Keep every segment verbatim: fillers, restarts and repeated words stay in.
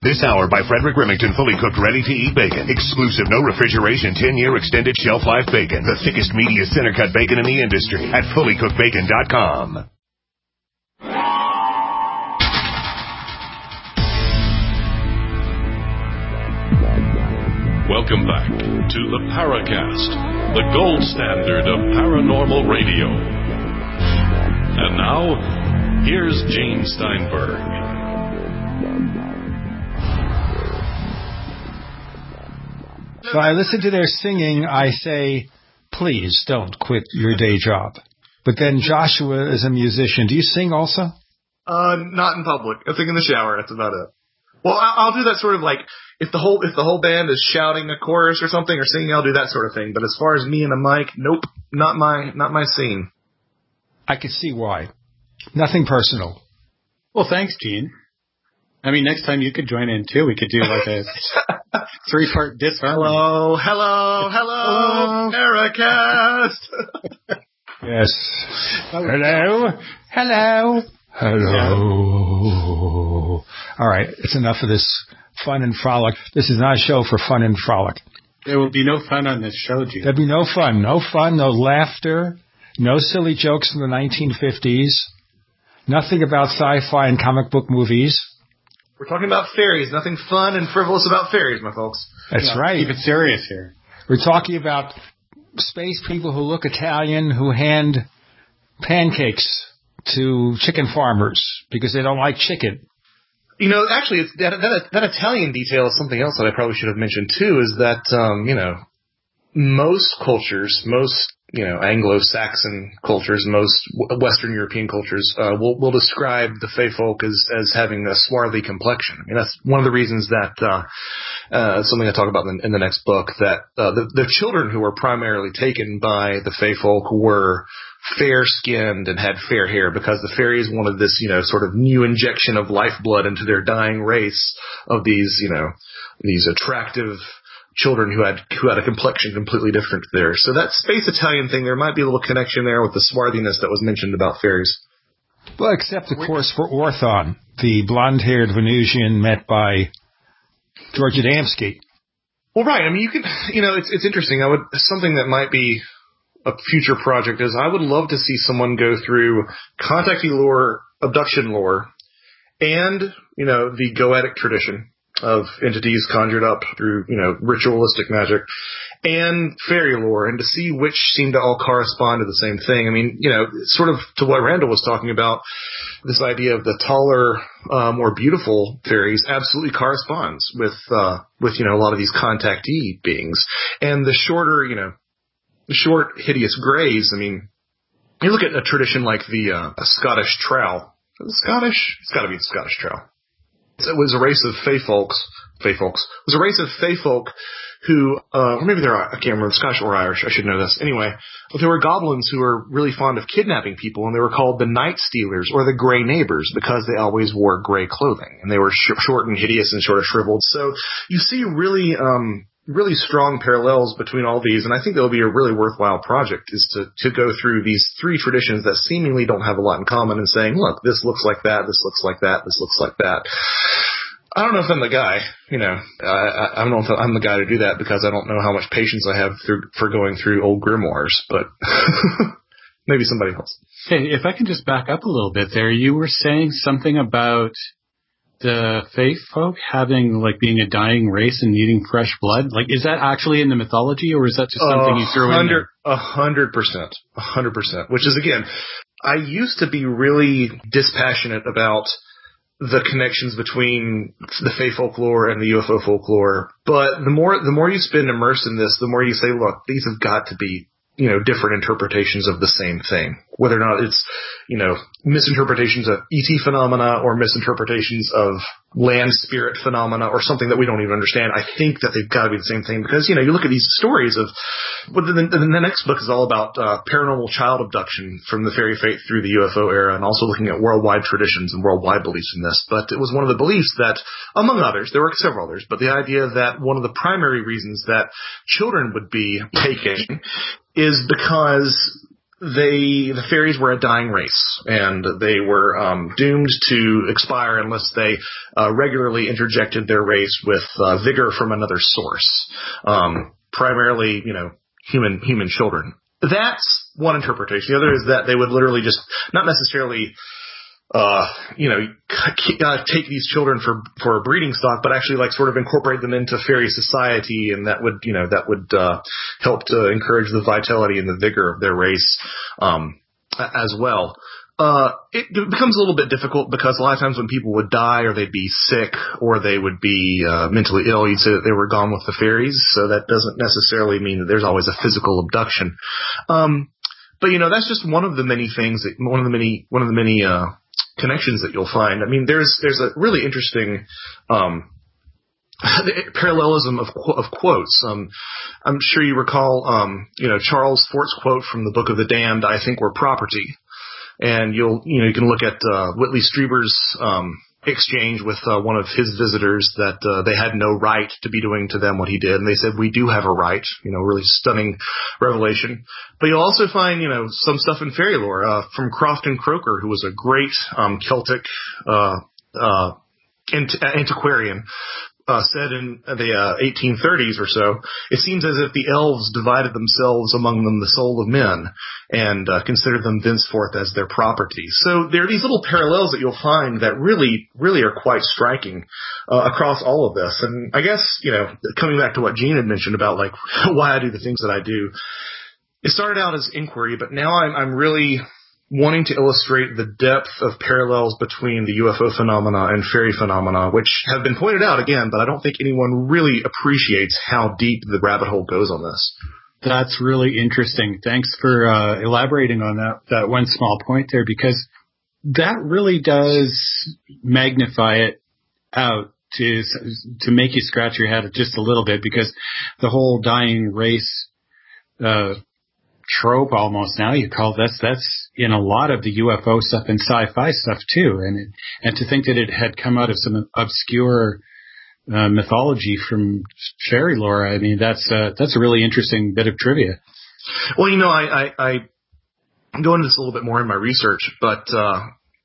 This hour by Frederick Remington, fully cooked, ready-to-eat bacon. Exclusive, no refrigeration, ten-year extended shelf life bacon. The thickest, meatiest center-cut bacon in the industry at fully cooked bacon dot com. Welcome back to the Paracast, the gold standard of paranormal radio. And now, here's Gene Steinberg. So I listen to their singing, I say, please don't quit your day job. But then Joshua is a musician. Do you sing also? Uh, not in public. I think in the shower. That's about it. Well, I'll do that sort of like, if the whole if the whole band is shouting a chorus or something or singing, I'll do that sort of thing. But as far as me and a mic, nope, not my not my scene. I can see why. Nothing personal. Well, thanks, Gene. I mean, next time you could join in too. We could do like a three-part diss. Hello, hello, hello, Paracast. Yes. Hello, hello, hello. All right, it's enough of this fun and frolic. This is not a show for fun and frolic. There will be no fun on this show, Gene. There'll be no fun. No fun, no laughter, no silly jokes from the nineteen fifties, nothing about sci-fi and comic book movies. We're talking about fairies. Nothing fun and frivolous about fairies, my folks. That's yeah, right. Keep it serious here. We're talking about space people who look Italian who hand pancakes to chicken farmers because they don't like chicken. You know, actually, it's that, that that Italian detail is something else that I probably should have mentioned, too, is that, um, you know, most cultures, most, you know, Anglo-Saxon cultures, most Western European cultures uh, will, will describe the Fey folk as, as having a swarthy complexion. I mean, that's one of the reasons that, uh, uh, something I talk about in the, in the next book, that uh, the, the children who were primarily taken by the Fey folk were fair-skinned and had fair hair because the fairies wanted this, you know, sort of new injection of lifeblood into their dying race of these, you know, these attractive children who had who had a complexion completely different to theirs. So that space Italian thing, there might be a little connection there with the swarthiness that was mentioned about fairies. Well, except, of course, for Orthon, the blonde-haired Venusian met by George Adamski. Well, right. I mean, you can, you know, it's it's interesting. I would something that might be a future project is I would love to see someone go through contactee lore, abduction lore, and, you know, the Goetic tradition of entities conjured up through, you know, ritualistic magic, and fairy lore, and to see which seem to all correspond to the same thing. I mean, you know, sort of to what Randall was talking about, this idea of the taller, uh, more beautiful fairies absolutely corresponds with, uh, with, you know, a lot of these contactee beings. And the shorter, you know, the short, hideous greys, I mean, you look at a tradition like the uh, a Scottish trowel. Scottish? It's got to be Scottish trowel. It was a race of fey folks. Fey folks. It was a race of fey folk who, uh, or maybe they're, I can't remember, Scottish or Irish, I should know this. Anyway, but there were goblins who were really fond of kidnapping people, and they were called the Night Stealers, or the Grey Neighbors, because they always wore gray clothing, and they were sh- short and hideous and sort of shriveled. So you see really, um, really strong parallels between all these, and I think that'll be a really worthwhile project, is to, to go through these three traditions that seemingly don't have a lot in common and saying, look, this looks like that, this looks like that, this looks like that. I don't know if I'm the guy, you know, I, I don't know if I'm the guy to do that because I don't know how much patience I have through, for going through old grimoires, but maybe somebody else. Hey, if I can just back up a little bit there, you were saying something about the Fey folk having, like, being a dying race and needing fresh blood. Like, is that actually in the mythology, or is that just something you threw in there? A hundred percent. A hundred percent. Which is, again, I used to be really dispassionate about the connections between the Fey folklore and the U F O folklore. But the more the more you spend immersed in this, the more you say, look, these have got to be, you know, different interpretations of the same thing. Whether or not it's, you know, misinterpretations of E T phenomena or misinterpretations of land spirit phenomena or something that we don't even understand, I think that they've got to be the same thing. Because, you know, you look at these stories of, well, the, the, the next book is all about uh, paranormal child abduction from the fairy faith through the U F O era, and also looking at worldwide traditions and worldwide beliefs in this. But it was one of the beliefs that, among others, there were several others, but the idea that one of the primary reasons that children would be taken is because they the fairies were a dying race, and they were um, doomed to expire unless they uh, regularly interjected their race with uh, vigor from another source, um, primarily, you know, human human children. That's one interpretation. The other is that they would literally just not necessarily. Uh, you know, uh, take these children for, for a breeding stock, but actually like sort of incorporate them into fairy society, and that would, you know, that would, uh, help to encourage the vitality and the vigor of their race, um, as well. Uh, it becomes a little bit difficult because a lot of times when people would die or they'd be sick or they would be, uh, mentally ill, you'd say that they were gone with the fairies, so that doesn't necessarily mean that there's always a physical abduction. Um, but you know, that's just one of the many things that, one of the many, one of the many, uh, connections that you'll find. I mean, there's there's a really interesting um, parallelism of of quotes. Um, I'm sure you recall, um, you know, Charles Fort's quote from the Book of the Damned, "I think we're property," and you'll you know you can look at uh, Whitley Strieber's um, exchange with uh, one of his visitors that uh, they had no right to be doing to them what he did, and they said, "We do have a right." You know, really stunning revelation. But you'll also find, you know, some stuff in fairy lore uh, from Crofton Croker, who was a great um, Celtic uh, uh, ant- antiquarian. Uh, said in the uh, eighteen thirties or so, it seems as if the elves divided themselves among them the soul of men and uh, considered them thenceforth as their property. So there are these little parallels that you'll find that really, really are quite striking uh, across all of this. And I guess, you know, coming back to what Gene had mentioned about like why I do the things that I do, it started out as inquiry, but now I'm, I'm really wanting to illustrate the depth of parallels between the U F O phenomena and fairy phenomena, which have been pointed out again, but I don't think anyone really appreciates how deep the rabbit hole goes on this. That's really interesting. Thanks for uh, elaborating on that, that one small point there, because that really does magnify it out to to make you scratch your head just a little bit, because the whole dying race uh trope almost now you call that's that's in a lot of the U F O stuff and sci-fi stuff too, and it, and to think that it had come out of some obscure uh, mythology from fairy lore, I mean that's uh, that's a really interesting bit of trivia. Well, you know, I, I, I go into this a little bit more in my research, but uh,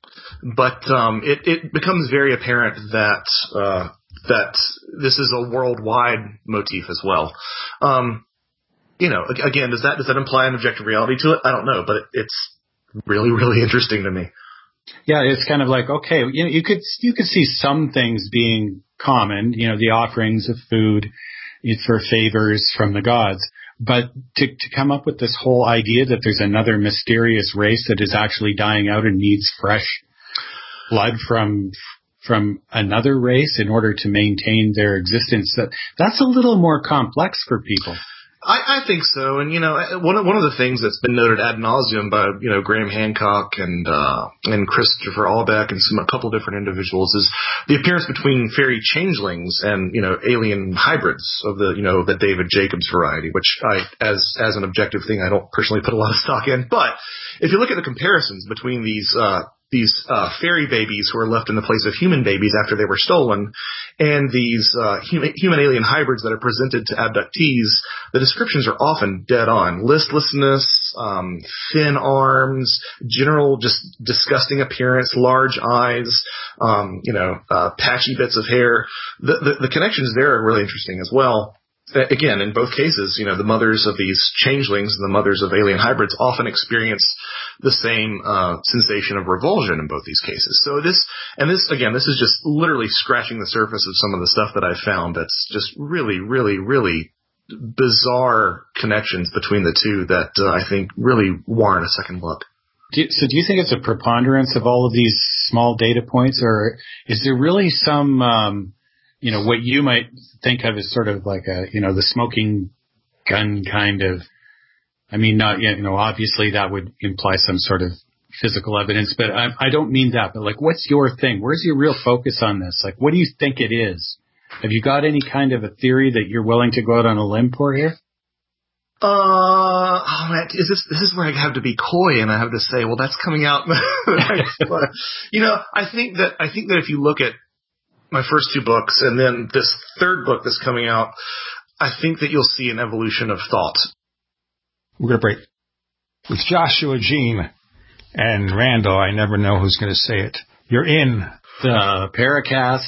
but um, it, it becomes very apparent that uh, that this is a worldwide motif as well. Um, You know, again, does that does that imply an objective reality to it? I don't know, but it, it's really, really interesting to me. Yeah, it's kind of like, okay, you know, you could you could see some things being common, you know, the offerings of food for favors from the gods, but to to come up with this whole idea that there's another mysterious race that is actually dying out and needs fresh blood from from another race in order to maintain their existence, that that's a little more complex for people. I, I think so, and you know, one of one of the things that's been noted ad nauseum by you know Graham Hancock and uh, and Christopher Albeck and some a couple of different individuals is the appearance between fairy changelings and you know alien hybrids of the you know the David Jacobs variety, which I as as an objective thing I don't personally put a lot of stock in. But if you look at the comparisons between these uh, these uh, fairy babies who are left in the place of human babies after they were stolen, and these uh, human, human alien hybrids that are presented to abductees, the descriptions are often dead on. Listlessness, um, thin arms, general just disgusting appearance, large eyes, um, you know, uh, patchy bits of hair. The, the, the connections there are really interesting as well. Again, in both cases, you know, the mothers of these changelings and the mothers of alien hybrids often experience the same uh, sensation of revulsion in both these cases. So this, and this, again, this is just literally scratching the surface of some of the stuff that I found that's just really, really, really bizarre connections between the two that uh, I think really warrant a second look. Do you, so do you think it's a preponderance of all of these small data points, or is there really some... Um, you know, what you might think of as sort of like a, you know, the smoking gun kind of, I mean, not, you know, obviously that would imply some sort of physical evidence, but I, I don't mean that, but like, what's your thing? Where's your real focus on this? Like, what do you think it is? Have you got any kind of a theory that you're willing to go out on a limb for here? Uh, oh man, is this, this is where I have to be coy and I have to say, well, that's coming out. But, you know, I think that, I think that if you look at my first two books, and then this third book that's coming out, I think that you'll see an evolution of thought. We're going to break. with Joshua, Gene, and Randall. I never know who's going to say it. You're in the Paracast.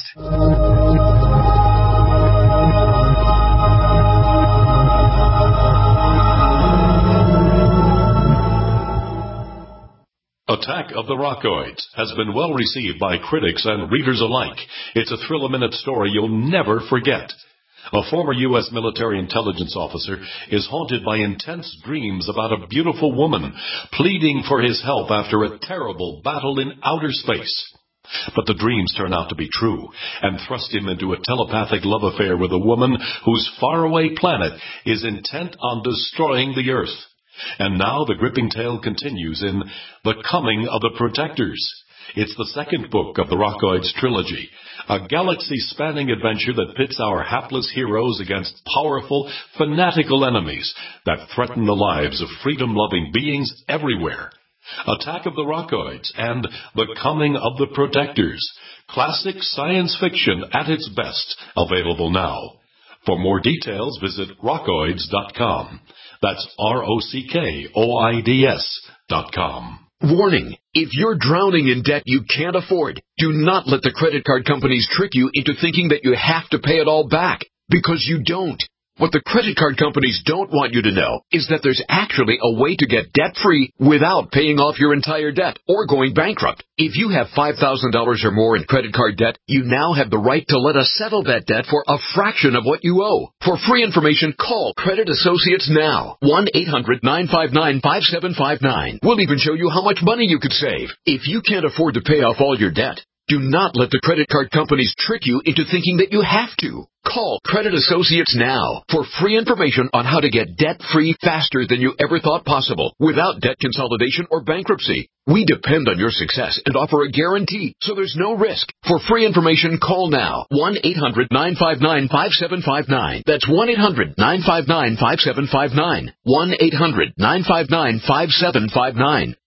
Attack of the Rockoids has been well received by critics and readers alike. It's a thrill-a-minute story you'll never forget. A former U S military intelligence officer is haunted by intense dreams about a beautiful woman pleading for his help after a terrible battle in outer space. But the dreams turn out to be true and thrust him into a telepathic love affair with a woman whose faraway planet is intent on destroying the Earth. And now the gripping tale continues in The Coming of the Protectors. It's the second book of the Rockoids trilogy, a galaxy-spanning adventure that pits our hapless heroes against powerful, fanatical enemies that threaten the lives of freedom-loving beings everywhere. Attack of the Rockoids and The Coming of the Protectors. Classic science fiction at its best, available now. For more details, visit rockoids dot com. That's R O C K O I D S dot com. Warning, if you're drowning in debt you can't afford, do not let the credit card companies trick you into thinking that you have to pay it all back, because you don't. What the credit card companies don't want you to know is that there's actually a way to get debt-free without paying off your entire debt or going bankrupt. If you have five thousand dollars or more in credit card debt, you now have the right to let us settle that debt for a fraction of what you owe. For free information, call Credit Associates now. one eight hundred nine five nine five seven five nine. We'll even show you how much money you could save. If you can't afford to pay off all your debt, do not let the credit card companies trick you into thinking that you have to. Call Credit Associates now for free information on how to get debt-free faster than you ever thought possible without debt consolidation or bankruptcy. We depend on your success and offer a guarantee, so there's no risk. For free information, call now. one eight hundred nine five nine five seven five nine. That's one eight hundred nine five nine five seven five nine. one eight hundred nine five nine five seven five nine.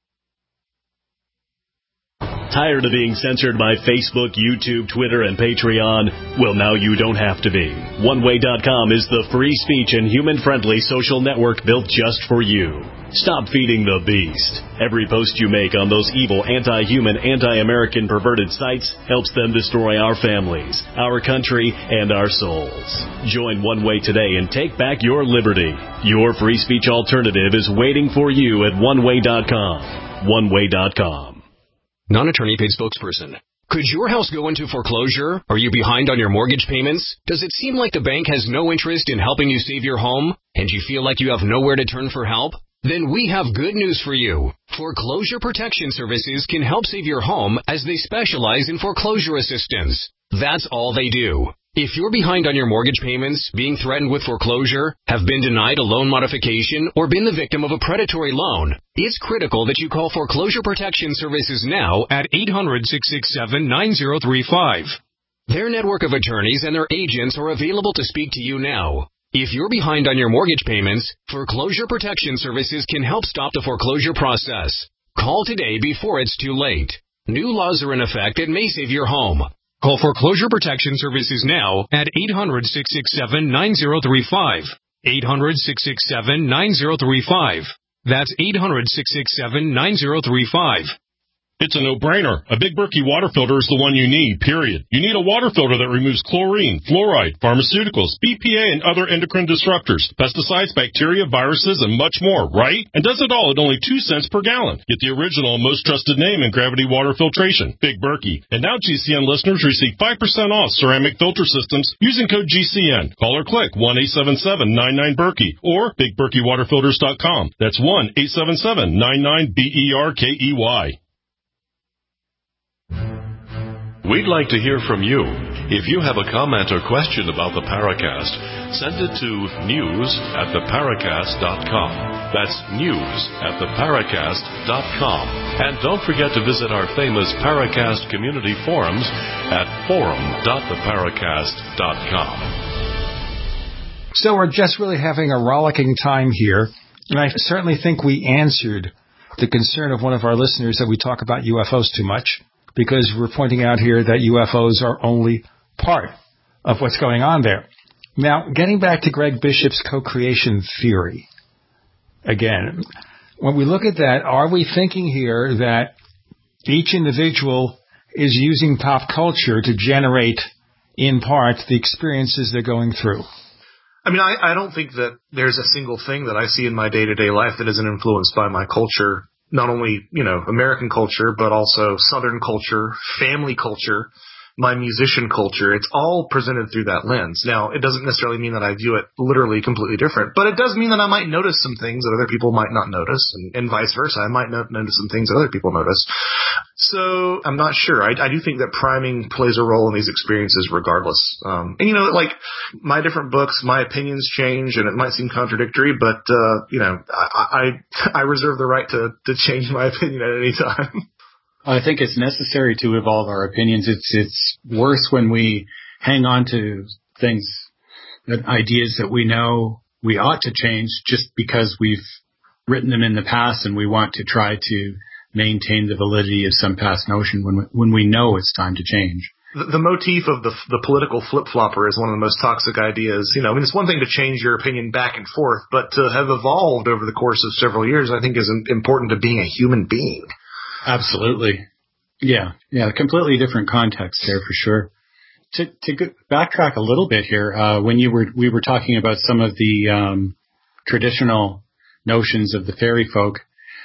Tired of being censored by Facebook, YouTube, Twitter, and Patreon? Well, now you don't have to be. one way dot com is the free speech and human-friendly social network built just for you. Stop feeding the beast. Every post you make on those evil, anti-human, anti-American perverted sites helps them destroy our families, our country, and our souls. Join One Way today and take back your liberty. Your free speech alternative is waiting for you at one way dot com. one way dot com. Non-attorney paid spokesperson. Could your house go into foreclosure? Are you behind on your mortgage payments? Does it seem like the bank has no interest in helping you save your home? And you feel like you have nowhere to turn for help? Then we have good news for you. Foreclosure Protection Services can help save your home as they specialize in foreclosure assistance. That's all they do. If you're behind on your mortgage payments, being threatened with foreclosure, have been denied a loan modification, or been the victim of a predatory loan, it's critical that you call Foreclosure Protection Services now at eight hundred six six seven nine zero three five. Their network of attorneys and their agents are available to speak to you now. If you're behind on your mortgage payments, Foreclosure Protection Services can help stop the foreclosure process. Call today before it's too late. New laws are in effect that may save your home. Call Foreclosure Protection Services now at eight hundred six six seven nine zero three five. eight hundred six six seven nine zero three five. That's eight hundred six six seven nine zero three five. It's a no-brainer. A Big Berkey water filter is the one you need, period. You need a water filter that removes chlorine, fluoride, pharmaceuticals, B P A, and other endocrine disruptors, pesticides, bacteria, viruses, and much more, right? And does it all at only two cents per gallon. Get the original and most trusted name in gravity water filtration, Big Berkey. And now G C N listeners receive five percent off ceramic filter systems using code G C N. Call or click one eight seven seven nine nine Berkey or big berkey water filters dot com. That's one eight seven seven nine nine B E R K E Y. We'd like to hear from you. If you have a comment or question about the Paracast, send it to news at the paracast dot com. That's news at the paracast dot com. And don't forget to visit our famous Paracast community forums at forum dot the paracast dot com. So we're just really having a rollicking time here, and I certainly think we answered the concern of one of our listeners that we talk about U F Os too much, because we're pointing out here that U F Os are only part of what's going on there. Now, getting back to Greg Bishop's co-creation theory, again, when we look at that, are we thinking here that each individual is using pop culture to generate, in part, the experiences they're going through? I mean, I, I don't think that there's a single thing that I see in my day-to-day life that isn't influenced by my culture, not only, you know, American culture, but also Southern culture, family culture, my musician culture. It's all presented through that lens. Now, it doesn't necessarily mean that I view it literally completely different, but it does mean that I might notice some things that other people might not notice, and, and vice versa. I might not notice some things that other people notice. So I'm not sure. I, I do think that priming plays a role in these experiences regardless. Um, and, you know, like my different books, my opinions change, and it might seem contradictory, but, uh, you know, I, I, I reserve the right to, to change my opinion at any time. I think it's necessary to evolve our opinions. It's it's worse when we hang on to things, ideas that we know we ought to change just because we've written them in the past and we want to try to maintain the validity of some past notion when we, when we know it's time to change. The, the motif of the the political flip-flopper is one of the most toxic ideas. You know, I mean, it's one thing to change your opinion back and forth, but to have evolved over the course of several years, I think is important to being a human being. Absolutely. Yeah. Yeah. Completely different context there for sure. To, to go, backtrack a little bit here, uh, when you were, we were talking about some of the, um, traditional notions of the fairy folk,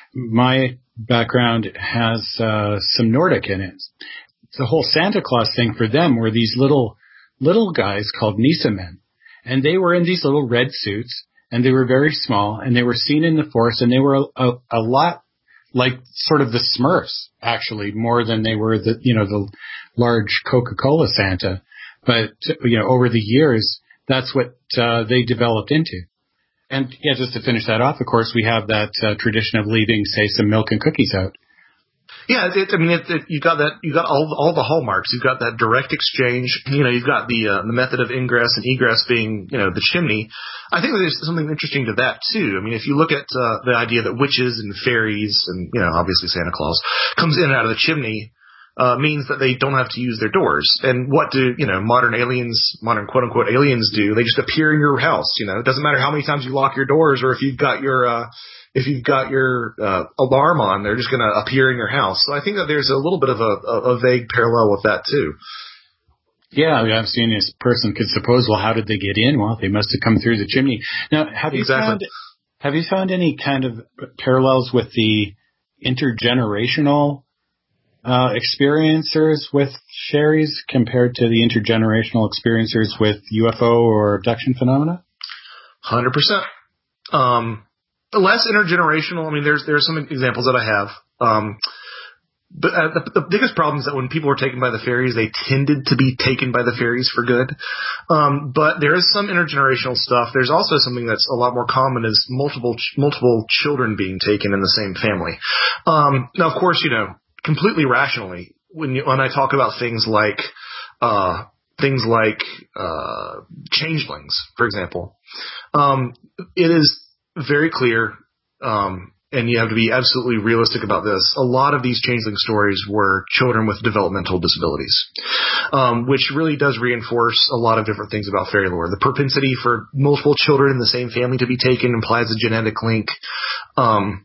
my background has, uh, some Nordic in it. The whole Santa Claus thing for them were these little, little guys called Nisamen. And they were in these little red suits and they were very small and they were seen in the forest and they were a, a, a lot like sort of the Smurfs, actually, more than they were the, you know, the large Coca-Cola Santa. But, you know, over the years, that's what uh, they developed into. And, yeah, just to finish that off, of course, we have that uh, tradition of leaving, say, some milk and cookies out. Yeah, it, I mean, it, it, you got that. You got all all the hallmarks. You've got that direct exchange. You know, you've got the uh, the method of ingress and egress being, you know, the chimney. I think there's something interesting to that too. I mean, if you look at uh, the idea that witches and fairies and, you know, obviously Santa Claus comes in and out of the chimney, uh, means that they don't have to use their doors. And what do, you know, modern aliens, modern quote unquote aliens do? They just appear in your house. You know, it doesn't matter how many times you lock your doors or if you've got your uh, If you've got your uh, alarm on, they're just going to appear in your house. So I think that there's a little bit of a, a, a vague parallel with that, too. Yeah, I've seen this person could suppose, well, how did they get in? Well, they must have come through the chimney. Now, have you exactly. found have you found any kind of parallels with the intergenerational uh, experiencers with fairies compared to the intergenerational experiencers with U F O or abduction phenomena? one hundred percent. Um... Less intergenerational. I mean, there's there's some examples that I have. Um, but uh, the, the biggest problem is that when people were taken by the fairies, they tended to be taken by the fairies for good. Um, but there is some intergenerational stuff. There's also something that's a lot more common is multiple multiple children being taken in the same family. Um, now, of course, you know, completely rationally, when you, when I talk about things like uh, things like uh, changelings, for example, um, it is very clear, um, and you have to be absolutely realistic about this. A lot of these changeling stories were children with developmental disabilities, um, which really does reinforce a lot of different things about fairy lore. The propensity for multiple children in the same family to be taken implies a genetic link. Um,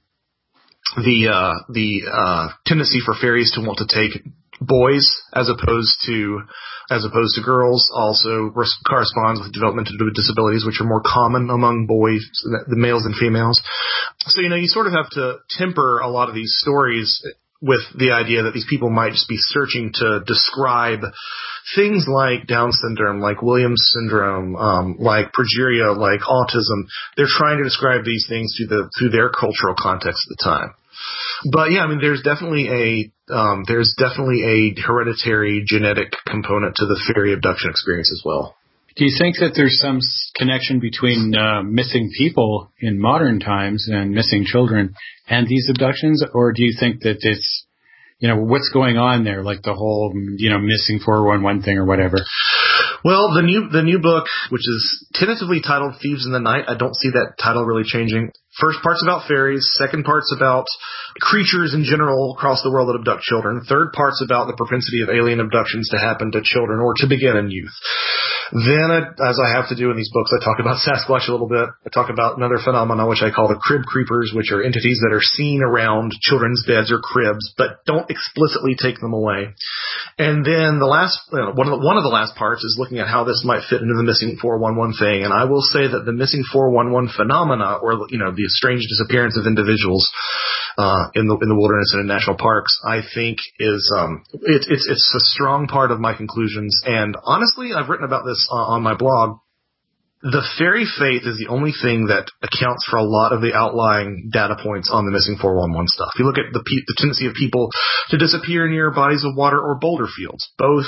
the uh, the uh, tendency for fairies to want to take boys as opposed to as opposed to girls also res- corresponds with developmental disabilities, which are more common among boys, the males and females. So, you know, you sort of have to temper a lot of these stories with the idea that these people might just be searching to describe things like Down syndrome, like Williams syndrome, um, like progeria, like autism. They're trying to describe these things through the through their cultural context at the time. But yeah, I mean, there's definitely a um, there's definitely a hereditary genetic component to the fairy abduction experience as well. Do you think that there's some connection between uh, missing people in modern times and missing children and these abductions, or do you think that it's, you know, what's going on there, like the whole, you know, missing four one one thing or whatever? Well, the new the new book, which is tentatively titled Thieves in the Night, I don't see that title really changing. First part's about fairies. Second part's about creatures in general across the world that abduct children. Third part's about the propensity of alien abductions to happen to children or to begin in youth. Then, I, as I have to do in these books, I talk about Sasquatch a little bit. I talk about another phenomenon, which I call the crib creepers, which are entities that are seen around children's beds or cribs, but don't explicitly take them away. And then the last, you know, one of the, one of the last parts is looking at how this might fit into the missing four one one thing. And I will say that the missing four one one phenomena, or, you know, the strange disappearance of individuals, uh, in the, in the wilderness and in national parks, I think is, um, it's, it's, it's a strong part of my conclusions. And honestly, I've written about this uh, on my blog. The fairy faith is the only thing that accounts for a lot of the outlying data points on the missing four one one stuff. You look at the, pe- the tendency of people to disappear near bodies of water or boulder fields, both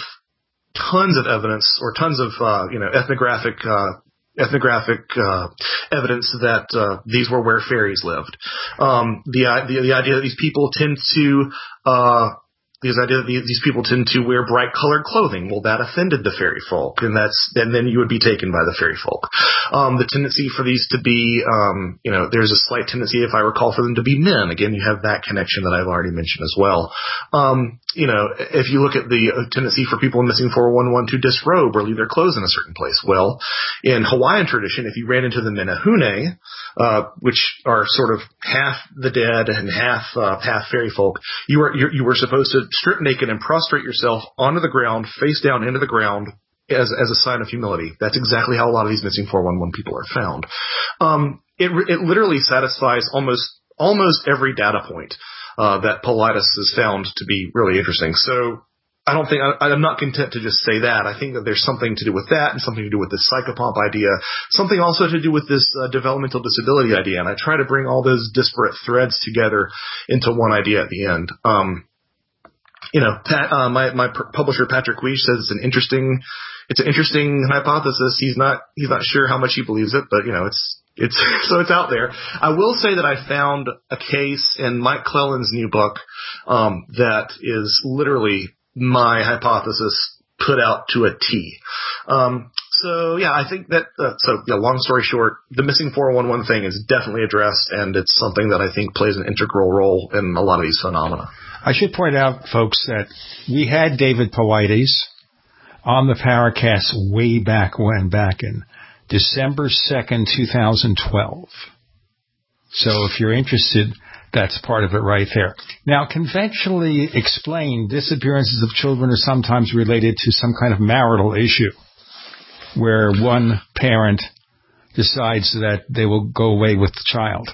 tons of evidence or tons of, uh, you know, ethnographic, uh, ethnographic, uh, evidence that, uh, these were where fairies lived. Um, the, the, the idea that these people tend to, uh, Because idea that these people tend to wear bright colored clothing. Well, that offended the fairy folk, and that's and then you would be taken by the fairy folk. Um, the tendency for these to be, um, you know, there's a slight tendency, if I recall, for them to be men. Again, you have that connection that I've already mentioned as well. Um, you know, if you look at the tendency for people in missing four one one to disrobe or leave their clothes in a certain place, well, in Hawaiian tradition, if you ran into the Menehune, uh, which are sort of half the dead and half uh, half fairy folk, you were you, you were supposed to strip naked and prostrate yourself onto the ground, face down into the ground, as as a sign of humility. That's exactly how a lot of these missing four one one people are found. Um, it it literally satisfies almost almost every data point uh, that Paulides has found to be really interesting. So I don't think I, I'm not content to just say that. I think that there's something to do with that, and something to do with this psychopomp idea, something also to do with this uh, developmental disability idea. And I try to bring all those disparate threads together into one idea at the end. Um, You know, Pat, uh, my, my publisher, Patrick Weish, says it's an interesting, it's an interesting hypothesis. He's not, he's not sure how much he believes it, but, you know, it's, it's, so it's out there. I will say that I found a case in Mike Clelland's new book, um, that is literally my hypothesis put out to a T. Um, so yeah, I think that, uh, so yeah, long story short, the missing four one one thing is definitely addressed, and it's something that I think plays an integral role in a lot of these phenomena. I should point out, folks, that we had David Paulides on the Paracast way back when, back in December second, twenty twelve. So if you're interested, that's part of it right there. Now, conventionally explained, disappearances of children are sometimes related to some kind of marital issue, where one parent decides that they will go away with the child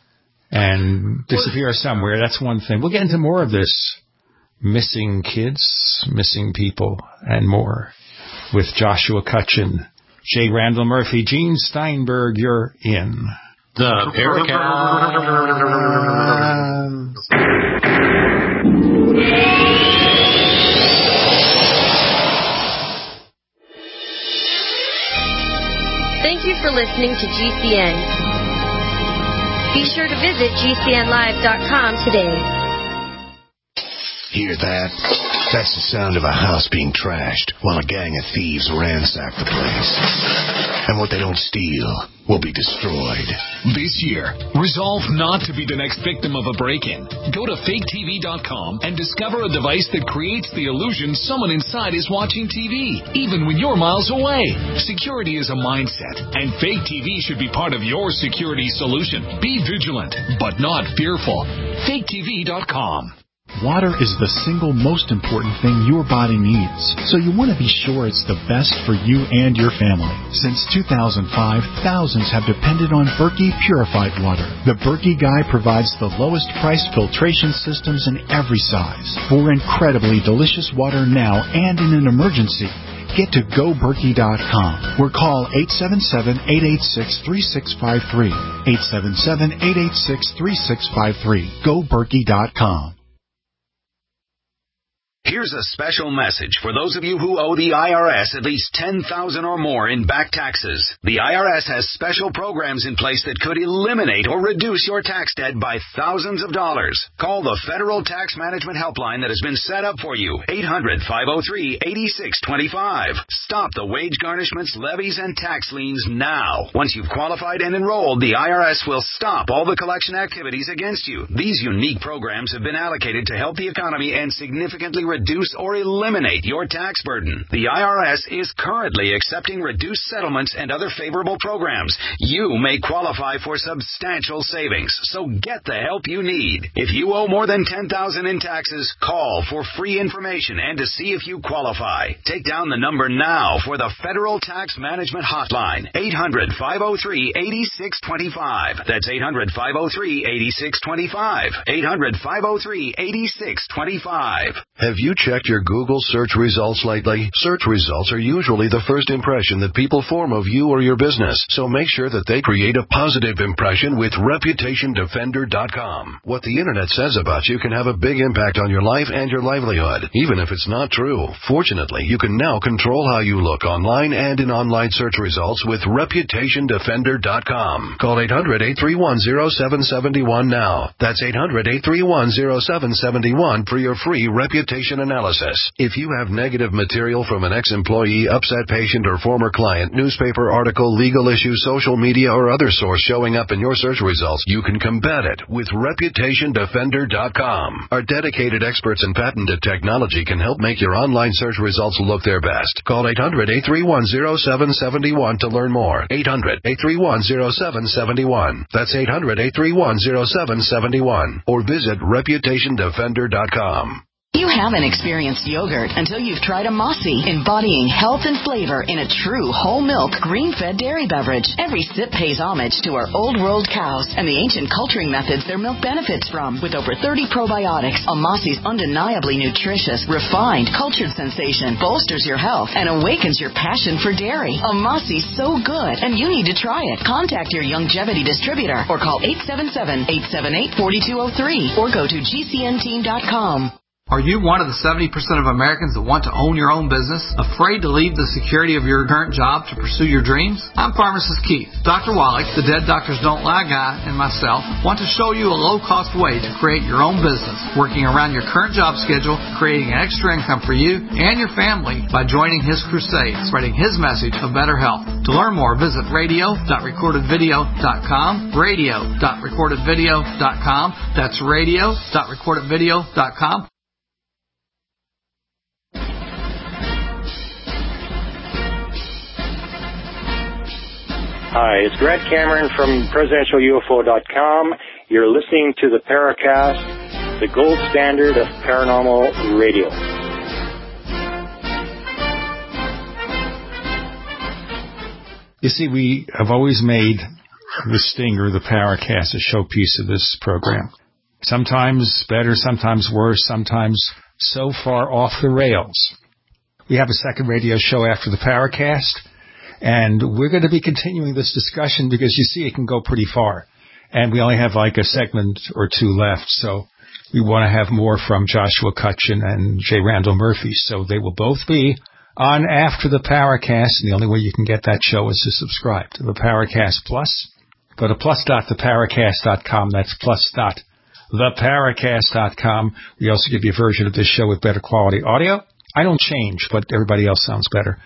and disappear somewhere. That's one thing. We'll get into more of this. Missing kids, missing people, and more with Joshua Cutchin, J. Randall Murphy, Gene Steinberg. You're in the Paracast. Thank you for listening to G C N. Be sure to visit G C N live dot com today. Hear that? That's the sound of a house being trashed while a gang of thieves ransack the place. And what they don't steal will be destroyed. This year, resolve not to be the next victim of a break-in. Go to fake T V dot com and discover a device that creates the illusion someone inside is watching T V, even when you're miles away. Security is a mindset, and Fake T V should be part of your security solution. Be vigilant, but not fearful. fake T V dot com. Water is the single most important thing your body needs, so you want to be sure it's the best for you and your family. Since two thousand five, thousands have depended on Berkey purified water. The Berkey Guy provides the lowest priced filtration systems in every size for incredibly delicious water now and in an emergency. Get to go berkey dot com or call eight seven seven, eight eight six, three six five three. eight seven seven, eight eight six, three six five three. go berkey dot com. Here's a special message for those of you who owe the I R S at least ten thousand dollars or more in back taxes. The I R S has special programs in place that could eliminate or reduce your tax debt by thousands of dollars. Call the Federal Tax Management Helpline that has been set up for you, eight hundred, five oh three, eight six two five. Stop the wage garnishments, levies, and tax liens now. Once you've qualified and enrolled, the I R S will stop all the collection activities against you. These unique programs have been allocated to help the economy and significantly reduce or eliminate your tax burden. The I R S is currently accepting reduced settlements and other favorable programs. You may qualify for substantial savings, so get the help you need. If you owe more than ten thousand dollars in taxes, call for free information and to see if you qualify. Take down the number now for the Federal Tax Management Hotline, eight hundred, five oh three, eight six two five. That's eight hundred, five oh three, eight six two five. eight hundred, five oh three, eight six two five. Have you checked your Google search results lately? Search results are usually the first impression that people form of you or your business, so make sure that they create a positive impression with reputation defender dot com. What the internet says about you can have a big impact on your life and your livelihood, even if it's not true. Fortunately, you can now control how you look online and in online search results with reputation defender dot com. Call eight hundred, eight three one, oh seven seven one now. That's eight hundred, eight three one, oh seven seven one for your free reputation analysis. If you have negative material from an ex-employee, upset patient, or former client, newspaper article, legal issue, social media, or other source showing up in your search results, you can combat it with reputation defender dot com. Our dedicated experts in patented technology can help make your online search results look their best. Call eight hundred, eight three one, oh seven seven one to learn more. eight hundred, eight three one, oh seven seven one. That's eight hundred, eight three one, oh seven seven one. Or visit reputation defender dot com. You haven't experienced yogurt until you've tried a Mossy, embodying health and flavor in a true whole milk, green-fed dairy beverage. Every sip pays homage to our old world cows and the ancient culturing methods their milk benefits from. With over thirty probiotics, a Mossy's undeniably nutritious, refined, cultured sensation bolsters your health and awakens your passion for dairy. A Mossy's so good, and you need to try it. Contact your Youngevity distributor or call eight seven seven, eight seven eight, four two zero three or go to G C N team dot com. Are you one of the seventy percent of Americans that want to own your own business, afraid to leave the security of your current job to pursue your dreams? I'm Pharmacist Keith. Doctor Wallach, the Dead Doctors Don't Lie guy, and myself want to show you a low-cost way to create your own business, working around your current job schedule, creating an extra income for you and your family by joining his crusade, spreading his message of better health. To learn more, visit radio dot recorded video dot com, radio dot recorded video dot com. That's radio dot recorded video dot com. Hi, it's Grant Cameron from presidential U F O dot com. You're listening to the Paracast, the gold standard of paranormal radio. You see, we have always made the Stinger, the Paracast, a showpiece of this program. Sometimes better, sometimes worse, sometimes so far off the rails. We have a second radio show after the Paracast, and we're going to be continuing this discussion because, you see, it can go pretty far. And we only have like a segment or two left, so we want to have more from Joshua Cutchin and J. Randall Murphy. So they will both be on after the Paracast, and the only way you can get that show is to subscribe to the Paracast Plus. Go to plus dot the paracast dot com. That's plus dot the paracast dot com. We also give you a version of this show with better quality audio. I don't change, but everybody else sounds better.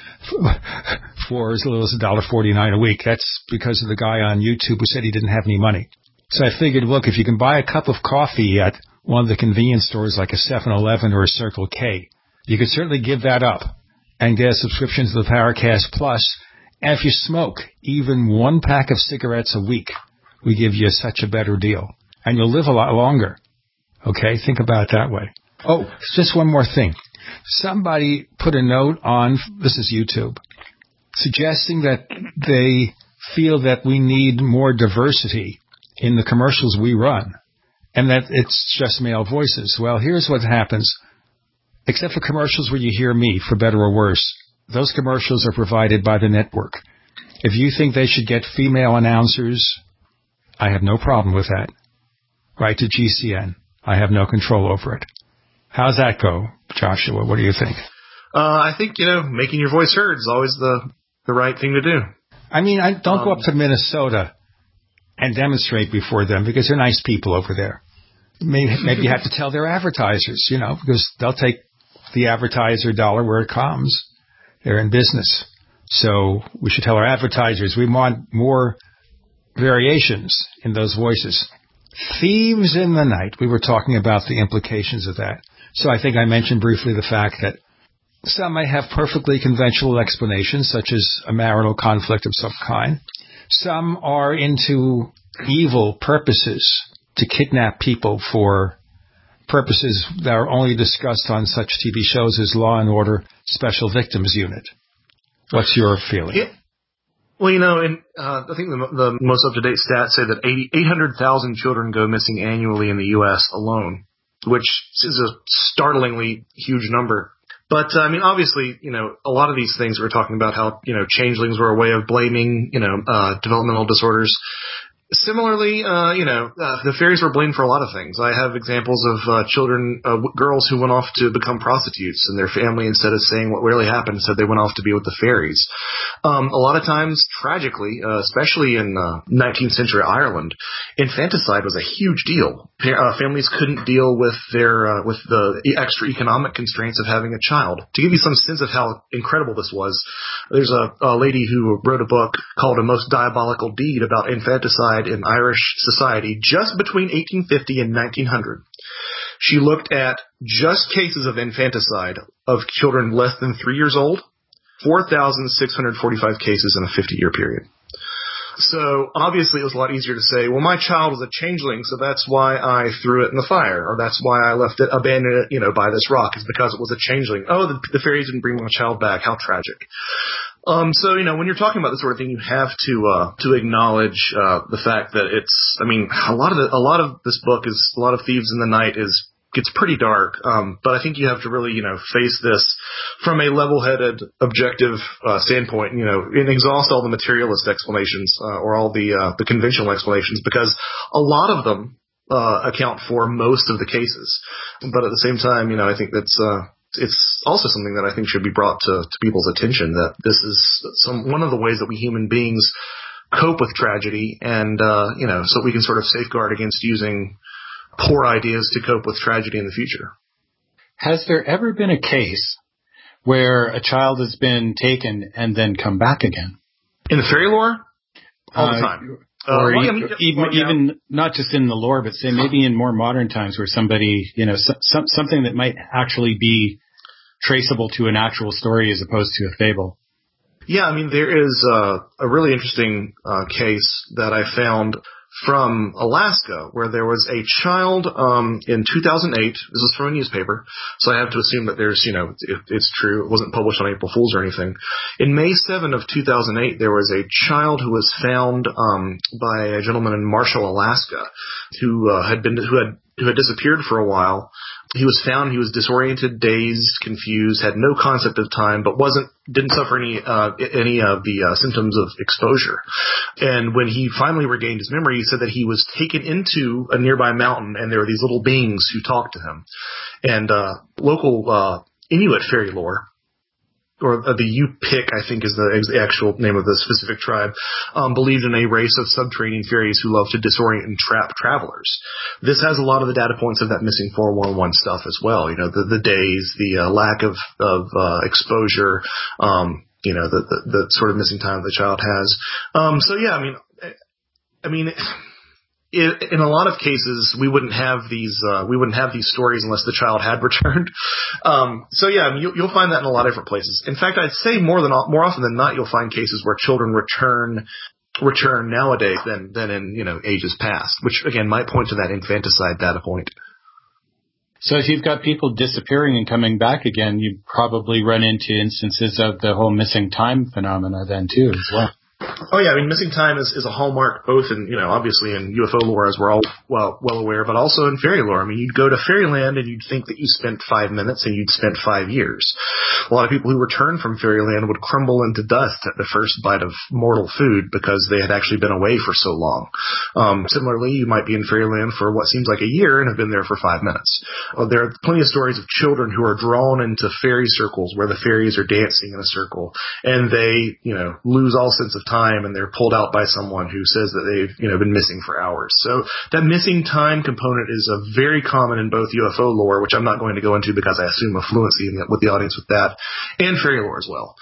For as little as one dollar forty-nine a week. That's because of the guy on YouTube who said he didn't have any money. So I figured, look, if you can buy a cup of coffee at one of the convenience stores like a seven eleven or a Circle K, you could certainly give that up and get a subscription to the Paracast Plus. And if you smoke even one pack of cigarettes a week, we give you such a better deal. And you'll live a lot longer. Okay? Think about it that way. Oh, just one more thing. Somebody put a note on, this is YouTube, suggesting that they feel that we need more diversity in the commercials we run and that it's just male voices. Well, here's what happens. Except for commercials where you hear me, for better or worse, those commercials are provided by the network. If you think they should get female announcers, I have no problem with that. Write to G C N. I have no control over it. How's that go, Joshua? What do you think? Uh, I think, you know, making your voice heard is always the, the right thing to do. I mean, I don't um, go up to Minnesota and demonstrate before them because they're nice people over there. Maybe, maybe you have to tell their advertisers, you know, because they'll take the advertiser dollar where it comes. They're in business. So we should tell our advertisers we want more variations in those voices. Thieves in the night. We were talking about the implications of that. So I think I mentioned briefly the fact that some may have perfectly conventional explanations, such as a marital conflict of some kind. Some are into evil purposes to kidnap people for purposes that are only discussed on such T V shows as Law and Order Special Victims Unit. What's your feeling? Yeah. Well, you know, and uh, I think the, the most up-to-date stats say that eight hundred thousand children go missing annually in the U S alone, which is a startlingly huge number. But, uh, I mean, obviously, you know, a lot of these things we're talking about how, you know, changelings were a way of blaming, you know, uh, developmental disorders. Similarly, uh, you know, uh, the fairies were blamed for a lot of things. I have examples of uh, children, uh, w- girls who went off to become prostitutes, and their family, instead of saying what really happened, said they went off to be with the fairies. Um, a lot of times, tragically, uh, especially in uh, nineteenth century Ireland, infanticide was a huge deal. Pa- uh, families couldn't deal with their uh, with the extra economic constraints of having a child. To give you some sense of how incredible this was, there's a, a lady who wrote a book called A Most Diabolical Deed about infanticide in Irish society just between eighteen fifty and nineteen hundred. She looked at just cases of infanticide of children less than three years old, four thousand six hundred forty-five cases in a fifty-year period. So obviously it was a lot easier to say, well, my child was a changeling, so that's why I threw it in the fire, or that's why I left it, abandoned it, you know, by this rock, is because it was a changeling. Oh, the, the fairies didn't bring my child back. How tragic. Um, so, you know, when you're talking about this sort of thing, you have to, uh, to acknowledge, uh, the fact that it's, I mean, a lot of the, a lot of this book is, a lot of Thieves in the Night is, gets pretty dark. Um, but I think you have to really, you know, face this from a level-headed, objective, uh, standpoint, you know, and exhaust all the materialist explanations, uh, or all the, uh, the conventional explanations, because a lot of them, uh, account for most of the cases. But at the same time, you know, I think that's, uh, it's also something that I think should be brought to, to people's attention, that this is some one of the ways that we human beings cope with tragedy, and uh, you know, so we can sort of safeguard against using poor ideas to cope with tragedy in the future. Has there ever been a case where a child has been taken and then come back again? In the fairy lore? All uh, the time. Or uh, well, even, I mean, even, well, yeah. even not just in the lore, but say maybe in more modern times where somebody, you know, so, some, something that might actually be traceable to an actual story as opposed to a fable. Yeah, I mean, there is uh, a really interesting uh, case that I found from Alaska, where there was a child um, in two thousand eight. This is from a newspaper, so I have to assume that there's, you know, it, it's true. It wasn't published on April Fool's or anything. In May seventh of two thousand eight, there was a child who was found um, by a gentleman in Marshall, Alaska, who uh, had been who had who had disappeared for a while. He was found. He was disoriented, dazed, confused, had no concept of time, but wasn't didn't suffer any uh, any of the uh, symptoms of exposure. And when he finally regained his memory, he said that he was taken into a nearby mountain, and there were these little beings who talked to him. And uh, local uh, Inuit fairy lore, or the Yupik, I think is the, is the actual name of the specific tribe, um, believed in a race of subterranean fairies who love to disorient and trap travelers. This has a lot of the data points of that missing four one one stuff as well. You know, the, the days, the uh, lack of, of uh, exposure, um, you know, the, the, the sort of missing time the child has. Um, so, yeah, I mean, I mean... in a lot of cases, we wouldn't have these uh, we wouldn't have these stories unless the child had returned. Um, so yeah, I mean, you, you'll find that in a lot of different places. In fact, I'd say more than more often than not, you'll find cases where children return return nowadays than than in you know ages past, which again might point to that infanticide data point. So if you've got people disappearing and coming back again, you probably run into instances of the whole missing time phenomena then too as well. Oh yeah, I mean, missing time is, is a hallmark both in, you know, obviously in U F O lore, as we're all well well aware, but also in fairy lore. I mean, you'd go to fairyland and you'd think that you spent five minutes and you'd spent five years. A lot of people who returned from fairyland would crumble into dust at the first bite of mortal food because they had actually been away for so long. Um, similarly, you might be in fairyland for what seems like a year and have been there for five minutes. Well, there are plenty of stories of children who are drawn into fairy circles where the fairies are dancing in a circle and they, you know, lose all sense of time, and they're pulled out by someone who says that they've, you know, been missing for hours. So that missing time component is a very common in both U F O lore, which I'm not going to go into because I assume a fluency in the, with the audience with that, and fairy lore as well.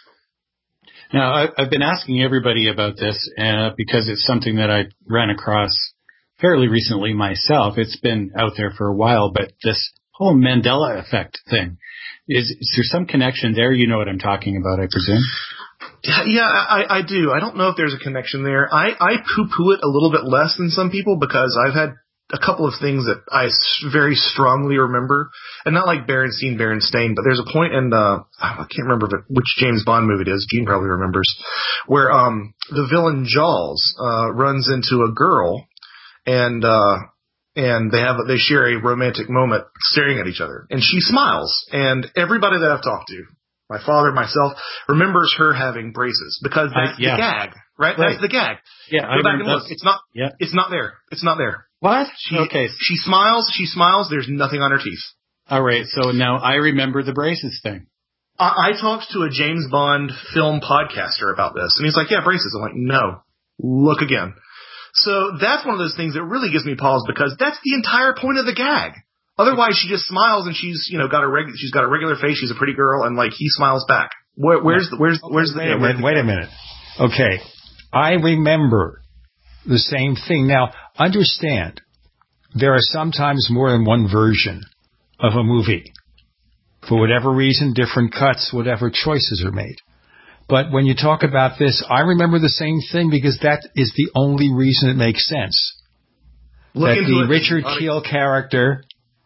Now, I've been asking everybody about this uh, because it's something that I ran across fairly recently myself. It's been out there for a while, but this whole Mandela effect thing. Is, is there some connection there? You know what I'm talking about, I presume? Yeah, I, I do. I don't know if there's a connection there. I, I poo-poo it a little bit less than some people because I've had a couple of things that I very strongly remember, and not like Berenstein, Berenstain, but there's a point in the, I can't remember which James Bond movie it is, Gene probably remembers, where um the villain Jaws uh, runs into a girl, and uh, and they have they share a romantic moment staring at each other, and she smiles, and everybody that I've talked to, my father, myself, remembers her having braces because that's I, yeah. the gag, right? right? That's the gag. Yeah, Go I back and look. It's not. Yeah. It's not there. It's not there. What? She, okay. She smiles. She smiles. There's nothing on her teeth. All right. So now I remember the braces thing. I, I talked to a James Bond film podcaster about this, and he's like, "Yeah, braces." I'm like, "No, look again." So that's one of those things that really gives me pause because that's the entire point of the gag. Otherwise, she just smiles and she's, you know, got a reg- she's got a regular face. She's a pretty girl, and like he smiles back. Where, where's the, where's okay, where's the wait yeah, a minute? the wait a minute. Okay, I remember the same thing. Now, understand, there are sometimes more than one version of a movie. For whatever reason, different cuts, whatever choices are made. But when you talk about this, I remember the same thing because that is the only reason it makes sense. Look that the it. Richard Kiel character,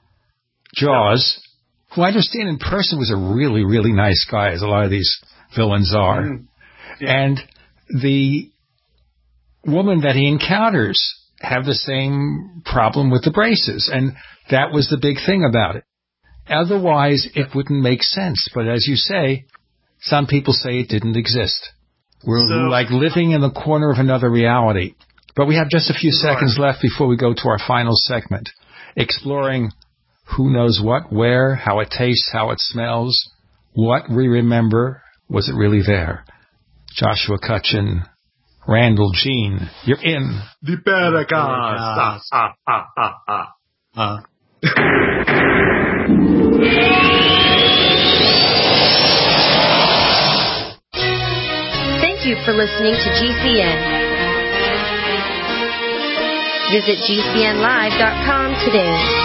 Jaws, who I understand in person was a really, really nice guy, as a lot of these villains are. Mm. Yeah. And the woman that he encounters have the same problem with the braces. And that was the big thing about it. Otherwise, it wouldn't make sense. But as you say, some people say it didn't exist. We're so, like living in the corner of another reality. But we have just a few seconds left before we go to our final segment, exploring who knows what, where, how it tastes, how it smells, what we remember. Was it really there? Joshua Cutchin, Randall Jean, you're in the Paracast. Ah, ah, ah, ah, ah. Uh. Thank you for listening to G C N. Visit G C N live dot com today.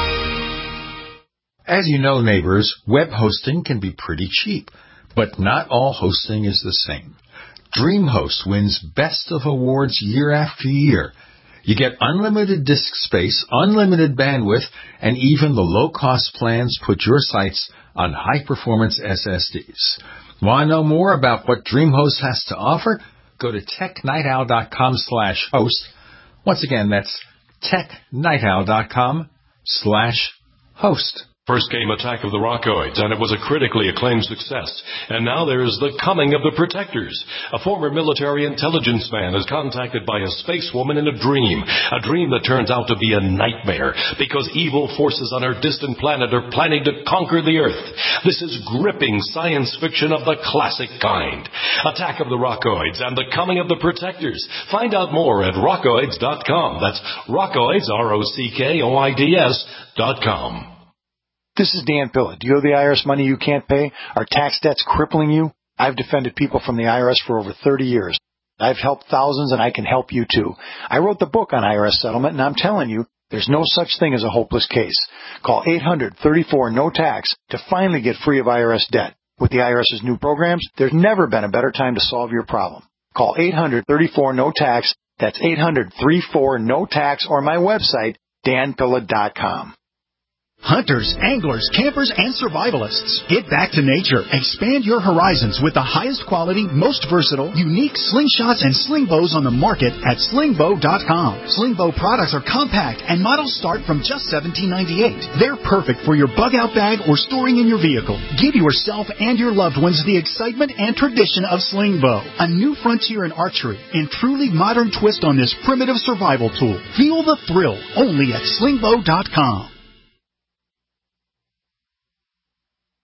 As you know, neighbors, web hosting can be pretty cheap, but not all hosting is the same. DreamHost wins Best of Awards year after year. You get unlimited disk space, unlimited bandwidth, and even the low-cost plans put your sites on high-performance S S Ds. Want to know more about what DreamHost has to offer? Go to tech night owl dot com slash host. Once again, that's tech night owl dot com slash host. First came Attack of the Rockoids, and it was a critically acclaimed success. And now there is The Coming of the Protectors. A former military intelligence man is contacted by a space woman in a dream, a dream that turns out to be a nightmare because evil forces on her distant planet are planning to conquer the Earth. This is gripping science fiction of the classic kind. Attack of the Rockoids and The Coming of the Protectors. Find out more at rockoids dot com. That's Rockoids, R O C K O I D S dot com. This is Dan Pilla. Do you owe the I R S money you can't pay? Are tax debts crippling you? I've defended people from the I R S for over thirty years. I've helped thousands, and I can help you too. I wrote the book on I R S settlement, and I'm telling you, there's no such thing as a hopeless case. Call eight hundred thirty-four no tax to finally get free of I R S debt. With the IRS's new programs, there's never been a better time to solve your problem. Call eight hundred thirty-four no tax. That's eight hundred thirty-four no tax, or my website, dan pilla dot com. Hunters, anglers, campers, and survivalists. Get back to nature. Expand your horizons with the highest quality, most versatile, unique slingshots and sling bows on the market at sling bow dot com. Sling bow products are compact and models start from just seventeen ninety-eight. They're perfect for your bug out bag or storing in your vehicle. Give yourself and your loved ones the excitement and tradition of sling bow. A new frontier in archery and truly modern twist on this primitive survival tool. Feel the thrill only at sling bow dot com.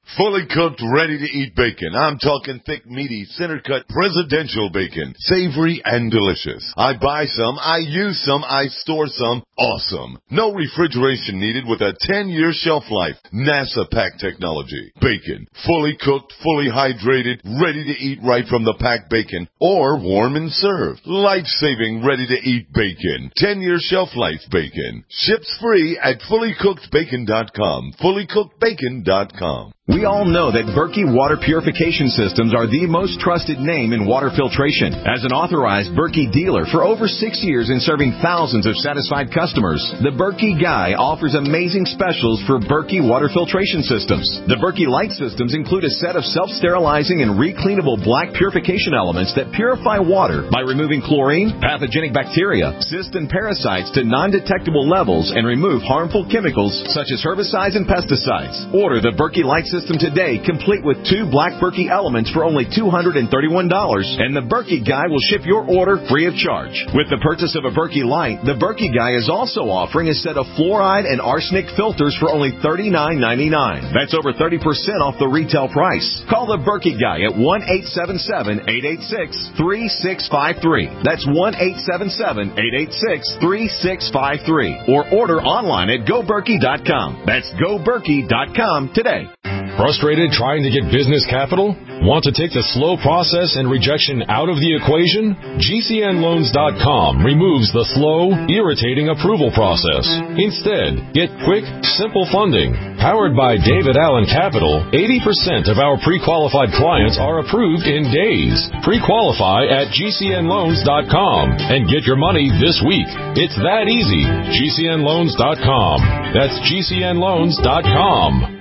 Fully cooked, ready-to-eat bacon. I'm talking thick, meaty, center-cut, presidential bacon. Savory and delicious. I buy some, I use some, I store some. Awesome. No refrigeration needed with a ten-year shelf life. NASA pack technology. Bacon. Fully cooked, fully hydrated, ready to eat right from the packed bacon. Or warm and served. Life-saving, ready-to-eat bacon. ten-year shelf life bacon. Ships free at fully cooked bacon dot com. fully cooked bacon dot com. We all know that Berkey Water Purification Systems are the most trusted name in water filtration. As an authorized Berkey dealer for over six years and serving thousands of satisfied customers, the Berkey Guy offers amazing specials for Berkey Water Filtration Systems. The Berkey Light Systems include a set of self-sterilizing and recleanable black purification elements that purify water by removing chlorine, pathogenic bacteria, cysts, and parasites to non-detectable levels and remove harmful chemicals such as herbicides and pesticides. Order the Berkey Light System today, complete with two black Berkey elements for only two hundred thirty-one dollars, and the Berkey Guy will ship your order free of charge. With the purchase of a Berkey Light, the Berkey Guy is also offering a set of fluoride and arsenic filters for only thirty-nine ninety-nine. That's over thirty percent off the retail price. Call the Berkey Guy at one eight seven seven, eight eight six, three six five three. That's one eight seven seven, eight eight six, three six five three. Or order online at go berkey dot com. That's go berkey dot com today. Frustrated trying to get business capital? Want to take the slow process and rejection out of the equation? G C N loans dot com removes the slow, irritating approval process. Instead, get quick, simple funding. Powered by David Allen Capital, eighty percent of our pre-qualified clients are approved in days. Pre-qualify at G C N loans dot com and get your money this week. It's that easy. G C N loans dot com. That's G C N loans dot com.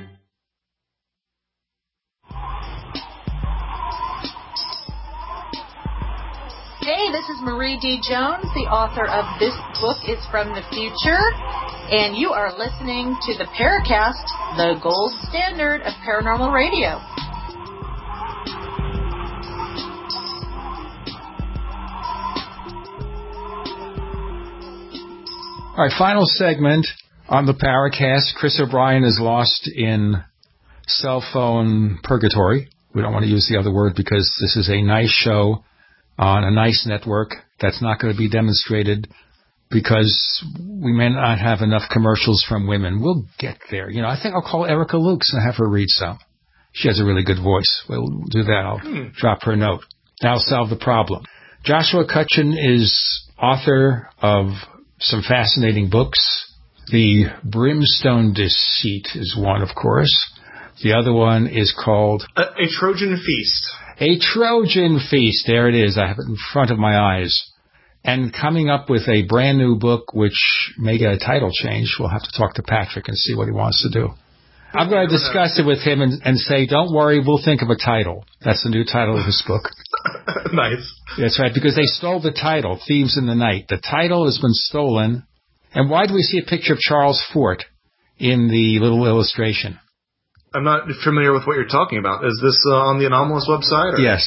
Hey, this is Marie D. Jones, the author of This Book is from the Future, and you are listening to the Paracast, the gold standard of paranormal radio. All right, final segment on the Paracast. Chris O'Brien is lost in cell phone purgatory. We don't want to use the other word because this is a nice show on a nice network that's not going to be demonstrated because we may not have enough commercials from women. We'll get there. You know, I think I'll call Erica Lukes and have her read some. She has a really good voice. We'll do that. I'll hmm. drop her a note. That'll solve the problem. Joshua Cutchin is author of some fascinating books. The Brimstone Deceit is one, of course. The other one is called A, a Trojan Feast. A Trojan Feast. There it is. I have it in front of my eyes. And coming up with a brand new book, which may get a title change. We'll have to talk to Patrick and see what he wants to do. I'm going to discuss it with him and, and say, don't worry, we'll think of a title. That's the new title of this book. Nice. That's right, because they stole the title, Thieves in the Night. The title has been stolen. And why do we see a picture of Charles Fort in the little illustration? I'm not familiar with what you're talking about. Is this uh, on the Anomalous website? Or? Yes.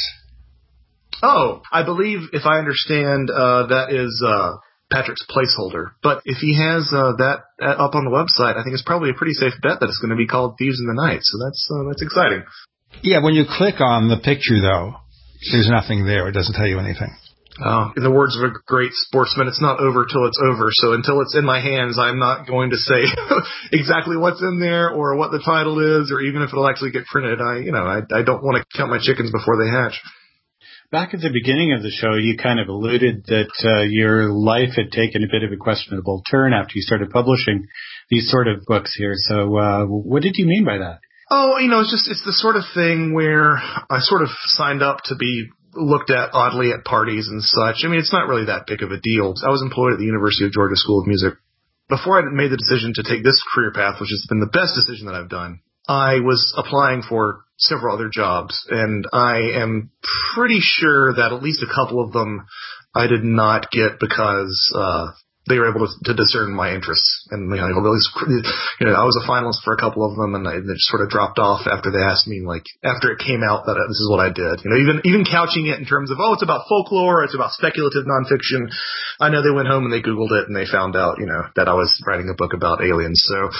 Oh, I believe, if I understand, uh, that is uh, Patrick's placeholder. But if he has uh, that up on the website, I think it's probably a pretty safe bet that it's going to be called Thieves in the Night. So that's uh, that's exciting. Yeah, when you click on the picture, though, there's nothing there. It doesn't tell you anything. Oh, in the words of a great sportsman, it's not over till it's over. So until it's in my hands, I'm not going to say exactly what's in there or what the title is, or even if it'll actually get printed. I, you know, I, I don't want to count my chickens before they hatch. Back at the beginning of the show, you kind of alluded that uh, your life had taken a bit of a questionable turn after you started publishing these sort of books here. So uh, what did you mean by that? Oh, you know, it's just, it's the sort of thing where I sort of signed up to be looked at oddly at parties and such. I mean, it's not really that big of a deal. I was employed at the University of Georgia School of Music. Before I made the decision to take this career path, which has been the best decision that I've done, I was applying for several other jobs, and I am pretty sure that at least a couple of them I did not get because uh they were able to, to discern my interests. And, you know, at least, you know, I was a finalist for a couple of them, and I, they just sort of dropped off after they asked me, like, after it came out that uh, this is what I did. You know, even even couching it in terms of, oh, it's about folklore, it's about speculative nonfiction. I know they went home and they Googled it and they found out, you know, that I was writing a book about aliens. So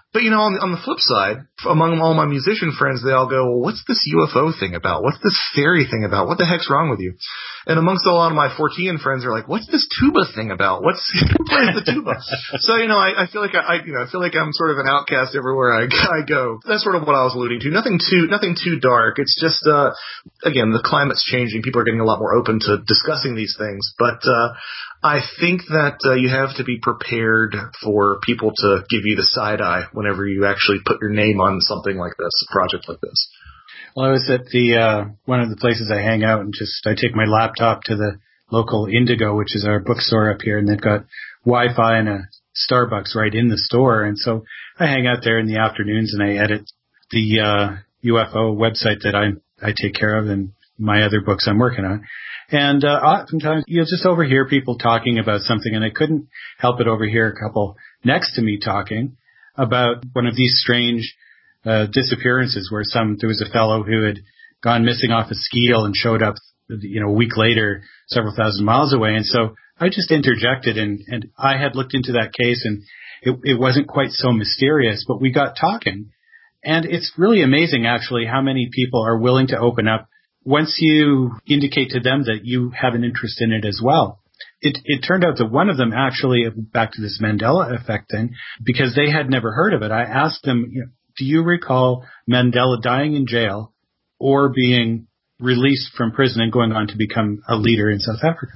But, you know, on, on the flip side, among all my musician friends, they all go, well, what's this U F O thing about? What's this fairy thing about? What the heck's wrong with you? And amongst a lot of my Fortean friends are like, what's this tuba thing about? What's, who plays the tuba? So, you know, I, I feel like I, I, you know, I feel like I'm sort of an outcast everywhere I, I go. That's sort of what I was alluding to. Nothing too, nothing too dark. It's just, uh, again, the climate's changing. People are getting a lot more open to discussing these things. But, uh, I think that uh, you have to be prepared for people to give you the side eye whenever you actually put your name on something like this, a project like this. Well, I was at the uh, one of the places I hang out, and just I take my laptop to the local Indigo, which is our bookstore up here, and they've got Wi-Fi and a Starbucks right in the store, and so I hang out there in the afternoons and I edit the uh, U F O website that I I take care of and my other books I'm working on. And uh, oftentimes you'll just overhear people talking about something, and I couldn't help but overhear a couple next to me talking about one of these strange uh, disappearances where some there was a fellow who had gone missing off a ski and showed up, you know, a week later, several thousand miles away. And so I just interjected, and, and I had looked into that case, and it, it wasn't quite so mysterious, but we got talking. And it's really amazing, actually, how many people are willing to open up once you indicate to them that you have an interest in it as well. It, it turned out that one of them actually, back to this Mandela effect thing, because they had never heard of it, I asked them, you know, do you recall Mandela dying in jail or being released from prison and going on to become a leader in South Africa?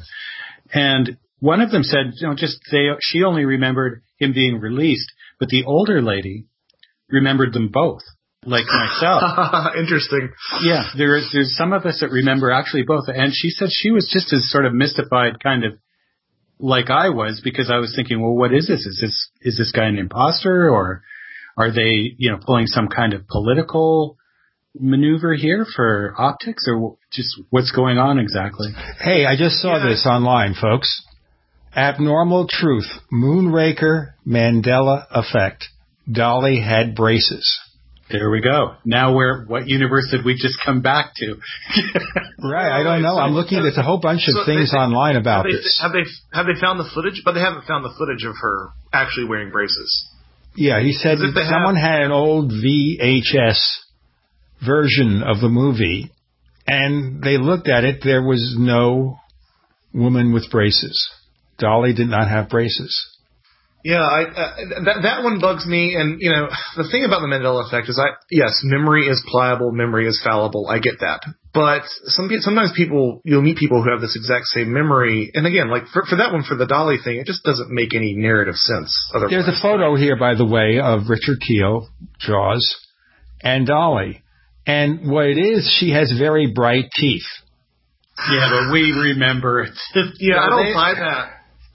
And one of them said, you know, just they, she only remembered him being released, but the older lady remembered them both. Like myself. Interesting. Yeah, there's there's some of us that remember actually both. And she said she was just as sort of mystified, kind of like I was, because I was thinking, well, what is this? Is this is this guy an imposter, or are they, you know, pulling some kind of political maneuver here for optics, or just what's going on exactly? Hey, I just saw yeah. this online, folks. Abnormal truth: Moonraker Mandela effect. Dolly had braces. There we go. Now we're, what universe did we just come back to? Right, I don't know. I'm looking at a whole bunch of so things they, online about have they, this. Have they have they found the footage? But they haven't found the footage of her actually wearing braces. Yeah, he said that someone have, had an old V H S version of the movie, and they looked at it. There was no woman with braces. Dolly did not have braces. Yeah, I, uh, that that one bugs me, and you know the thing about the Mandela effect is, I yes, memory is pliable, memory is fallible. I get that, but some sometimes people you'll meet people who have this exact same memory, and again, like for, for that one, for the Dolly thing, it just doesn't make any narrative sense. Otherwise. There's a photo here, by the way, of Richard Keel, Jaws, and Dolly, and what it is, she has very bright teeth. Yeah, but we remember it. Yeah, I don't buy that.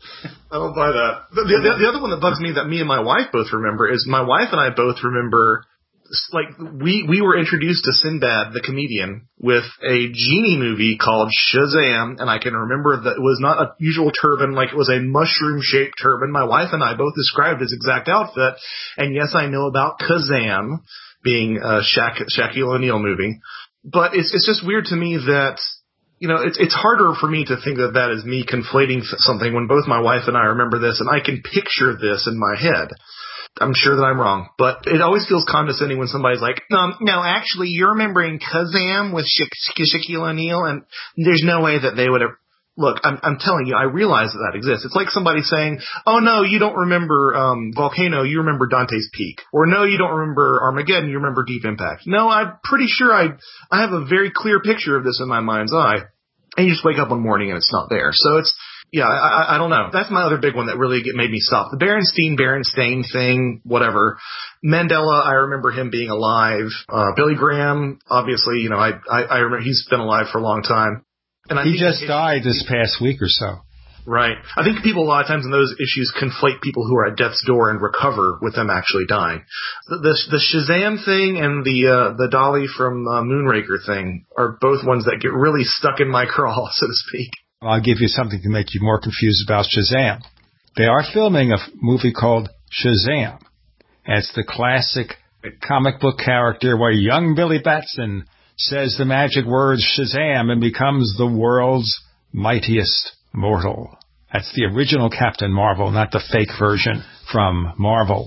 I don't buy that. The, the, the other one that bugs me that me and my wife both remember is my wife and I both remember, like, we, we were introduced to Sinbad, the comedian, with a genie movie called Shazam, and I can remember that it was not a usual turban, like it was a mushroom-shaped turban. My wife and I both described his exact outfit, and yes, I know about Kazam being a Sha- Shaquille O'Neal movie, but it's it's just weird to me that, you know, it's it's harder for me to think that that is me conflating something when both my wife and I remember this, and I can picture this in my head. I'm sure that I'm wrong, but it always feels condescending when somebody's like, no, no, actually, you're remembering Kazam with Sha- Sha- Shaquille O'Neal, and there's no way that they would have... Look, I'm, I'm telling you, I realize that that exists. It's like somebody saying, oh, no, you don't remember um, Volcano, you remember Dante's Peak. Or no, you don't remember Armageddon, you remember Deep Impact. No, I'm pretty sure I I have a very clear picture of this in my mind's eye. And you just wake up one morning and it's not there. So it's, yeah, I, I don't know. That's my other big one that really made me stop. The Berenstein, Berenstain thing, whatever. Mandela, I remember him being alive. Uh, Billy Graham, obviously, you know, I, I, I remember he's been alive for a long time. And I he think just died this past week or so. Right. I think people a lot of times in those issues conflate people who are at death's door and recover with them actually dying. The the, the Shazam thing and the uh, the Dolly from uh, Moonraker thing are both ones that get really stuck in my craw, so to speak. I'll give you something to make you more confused about Shazam. They are filming a movie called Shazam. And it's the classic comic book character where young Billy Batson says the magic words Shazam and becomes the world's mightiest mortal. That's the original Captain Marvel, not the fake version from Marvel.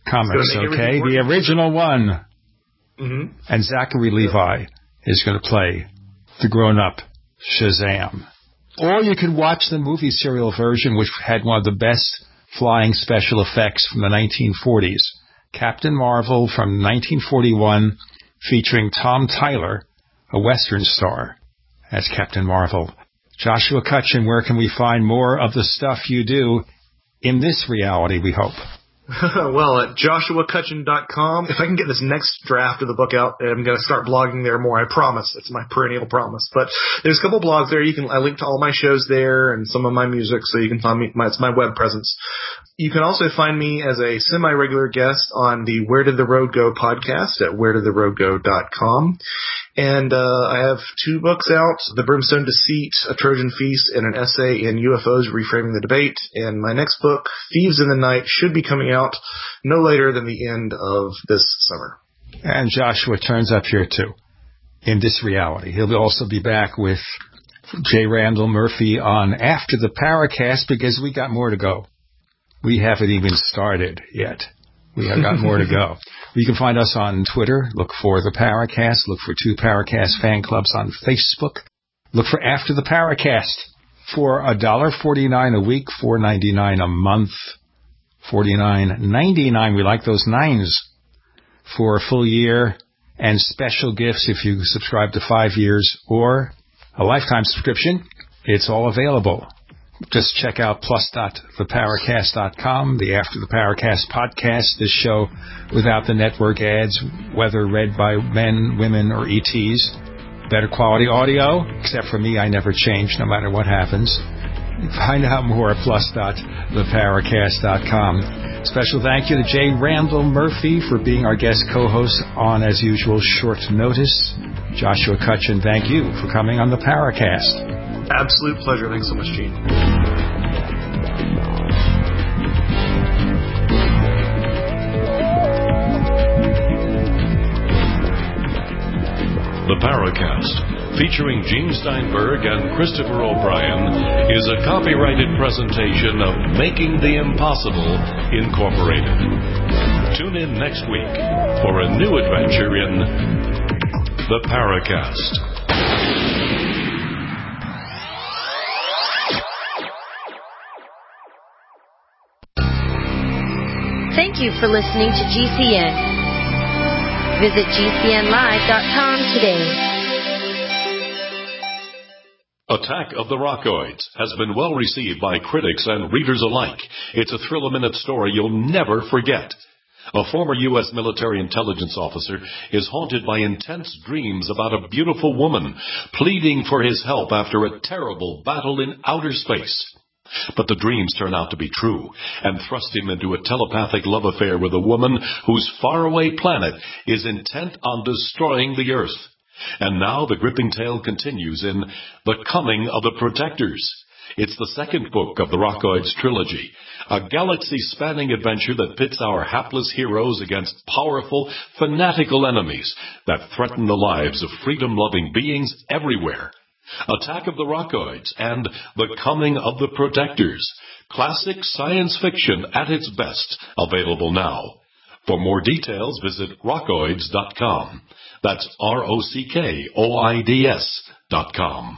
comics, okay? The original one. Mm-hmm. And Zachary Levi is going to play the grown-up Shazam. Or you can watch the movie serial version, which had one of the best flying special effects from the nineteen forties. Captain Marvel from nineteen forty-one, featuring Tom Tyler, a Western star, as Captain Marvel. Joshua Cutchin, where can we find more of the stuff you do in this reality, we hope? Well, at joshua cutchin dot com. If I can get this next draft of the book out, I'm going to start blogging there more. I promise. It's my perennial promise. But there's a couple blogs there. You can I link to all my shows there and some of my music, so you can find me. My, it's my web presence. You can also find me as a semi-regular guest on the Where Did the Road Go podcast at where did the road go dot com. And uh, I have two books out, The Brimstone Deceit, A Trojan Feast, and an essay in U F Os Reframing the Debate. And my next book, Thieves in the Night, should be coming out no later than the end of this summer. And Joshua turns up here, too, in this reality. He'll also be back with J. Randall Murphy on After the Paracast, because we got more to go. We haven't even started yet. We have got more to go. You can find us on Twitter. Look for the Paracast. Look for two Paracast fan clubs on Facebook. Look for After the Paracast for one dollar forty-nine a week, four dollars and ninety-nine cents a month, forty-nine ninety-nine. We like those nines for a full year, and special gifts if you subscribe to five years or a lifetime subscription. It's all available. Just check out plus dot the paracast dot com, the After the Paracast podcast, this show without the network ads, whether read by men, women, or E Ts. Better quality audio, except for me, I never change no matter what happens. Find out more at plus dot the paracast dot com. Special thank you to J. Randall Murphy for being our guest co-host on, as usual, short notice. Joshua Cutchin, thank you for coming on the Paracast. Absolute pleasure. Thanks so much, Gene. The Paracast, featuring Gene Steinberg and Christopher O'Brien, is a copyrighted presentation of Making the Impossible, Incorporated. Tune in next week for a new adventure in The Paracast. Thank you for listening to G C N. Visit G C N live dot com today. Attack of the Rockoids has been well received by critics and readers alike. It's a thrill-a-minute story you'll never forget. A former U S military intelligence officer is haunted by intense dreams about a beautiful woman pleading for his help after a terrible battle in outer space. But the dreams turn out to be true and thrust him into a telepathic love affair with a woman whose faraway planet is intent on destroying the Earth. And now the gripping tale continues in The Coming of the Protectors. It's the second book of the Rockoids trilogy, a galaxy-spanning adventure that pits our hapless heroes against powerful, fanatical enemies that threaten the lives of freedom-loving beings everywhere. Attack of the Rockoids and The Coming of the Protectors. Classic science fiction at its best. Available now. For more details, visit rockoids dot com. That's R O C K O I D S dot com.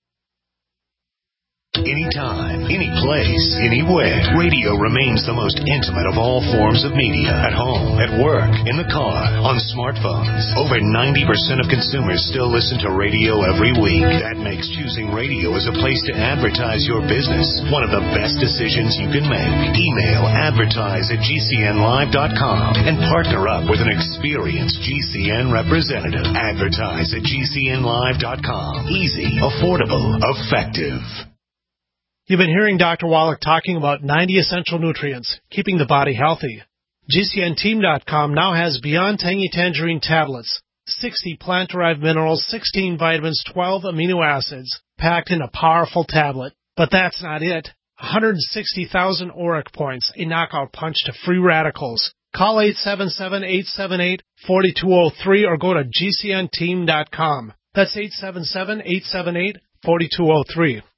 Anytime, any place, anywhere. Radio remains the most intimate of all forms of media. At home, at work, in the car, on smartphones. Over ninety percent of consumers still listen to radio every week. That makes choosing radio as a place to advertise your business one of the best decisions you can make. Email advertise at G C N live dot com and partner up with an experienced G C N representative. Advertise at G C N live dot com. Easy, affordable, effective. You've been hearing Doctor Wallach talking about ninety essential nutrients, keeping the body healthy. G C N team dot com now has Beyond Tangy Tangerine tablets, sixty plant-derived minerals, sixteen vitamins, twelve amino acids, packed in a powerful tablet. But that's not it. one hundred sixty thousand auric points, a knockout punch to free radicals. Call eight seven seven, eight seven eight, four two zero three or go to G C N team dot com. That's eight seven seven, eight seven eight, four two zero three.